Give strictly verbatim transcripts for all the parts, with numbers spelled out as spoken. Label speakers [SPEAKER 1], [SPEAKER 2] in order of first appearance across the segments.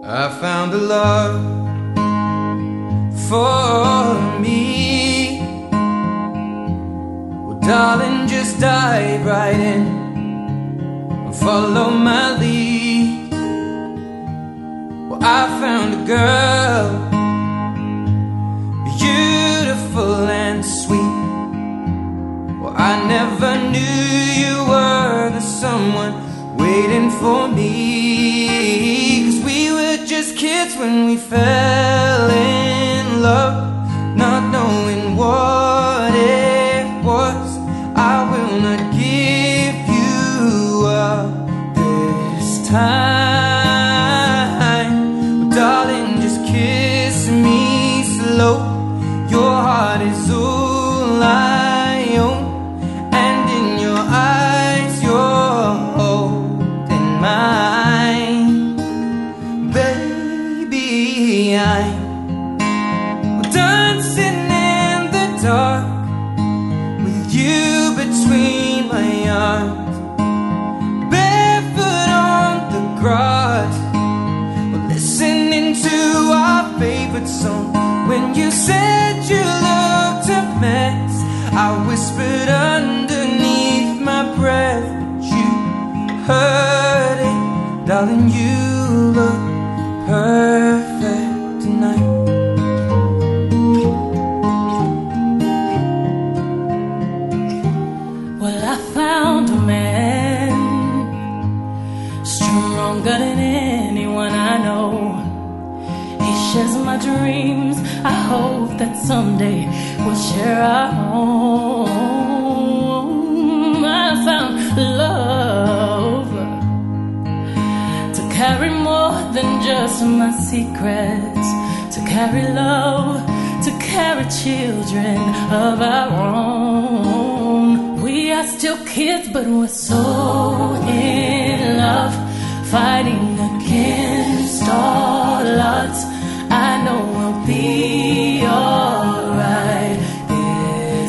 [SPEAKER 1] I found a love for me. Well, darling, just dive right in and follow my lead. Well, I found a girl, beautiful and sweet. Well, I never knew you were the someone waiting for me. 'Cause we were just kids when we fell in love, not knowing what it was. I will not give you up this time. Well, darling, just kiss me slow. Your heart is all I own, and in your eyes you're holding mine. Baby, I'm dancing in the dark with you between my arms, barefoot on the grass. We're listening to our favorite song. When you said you looked a mess, I whispered underneath my breath, but you heard it. Darling, you look perfect tonight.
[SPEAKER 2] Well, I found a man stronger than anyone I know. He shares my dreams. I hope that someday we'll share our home. I found love to carry more than just my secrets, to carry love, to carry children of our own. We are still kids, but we're so in love, fighting against all odds. I know we'll be alright this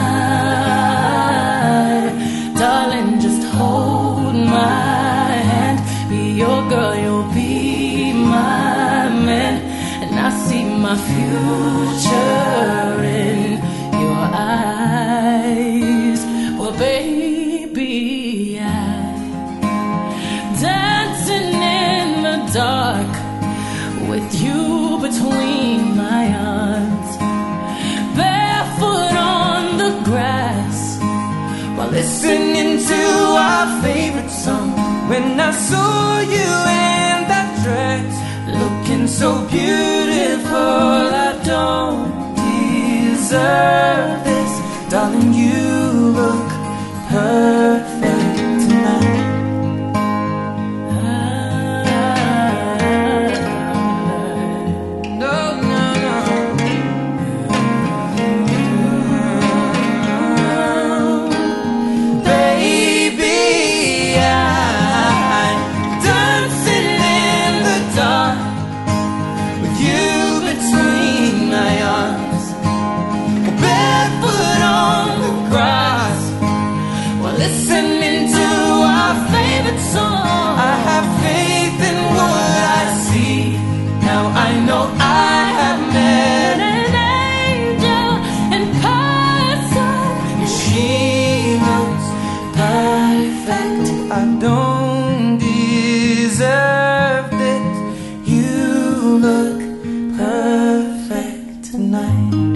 [SPEAKER 2] time. Darling, just hold my hand. Be your girl, you'll be my man. And I see my future in your eyes. Well, baby, I'm dancing in the dark with you between my arms, barefoot on the grass, while listening to our favorite song. When I saw you in that dress, looking so beautiful, I don't deserve this. Darling, you look perfect tonight. Listening to our favorite song, I have faith in what I see. Now I know I have met an angel in person. She looks perfect. I don't deserve this. You look perfect tonight.